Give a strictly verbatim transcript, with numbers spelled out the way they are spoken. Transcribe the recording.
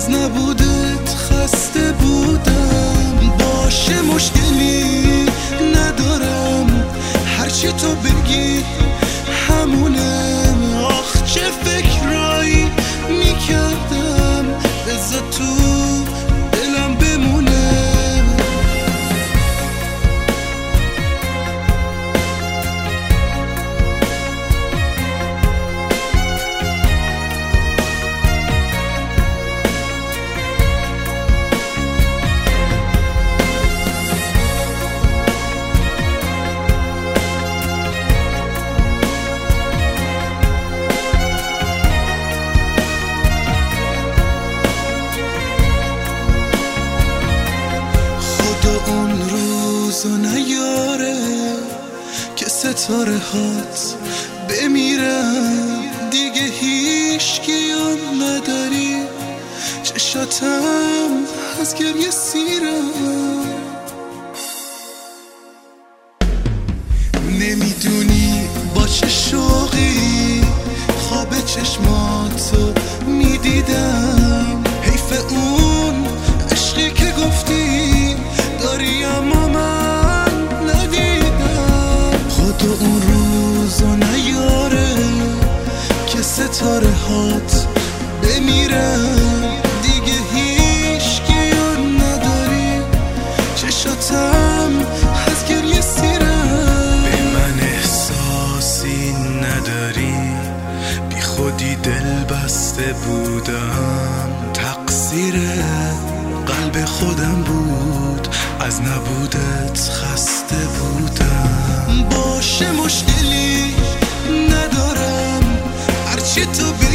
از نبودت خسته بودم. باشه مشکلی ندارم، هرچی تو بگی همونه. آخ چه فکرایی میکردم بذار تو دلم بمونه. اون روزو نیاره که ستاره هات بمیرم، دیگه هیچ کیم نداری، چشاتم از گریه سیرم. نمیدونی با چه شوقی خواب چشماتو میدیدم. حیف اون عشقی که گفتی داری اما من ندیدم. خدا اون روزو نیاره که ستاره هات بمیرم، دیگه هیچ کیم نداری، چشاتم از گریه سیرم. به من احساسی نداری، بی خودی دل بسته بودم. تقصیر قلب خودم بود، از نبودت خسته بودم. باشه مشکلی ندارم، هرچی تو